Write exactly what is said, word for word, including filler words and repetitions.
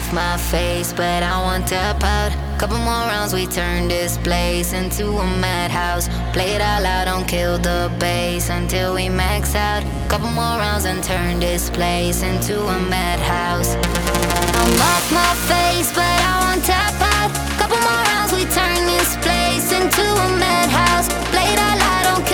off my face, but I want to out. Couple more rounds, we turn this place into a madhouse. Play it all out, don't kill the bass until we max out. Couple more rounds and turn this place into a madhouse. I'm off my face, but I want to out. Couple more rounds, we turn this place into a madhouse. Play it all out, don't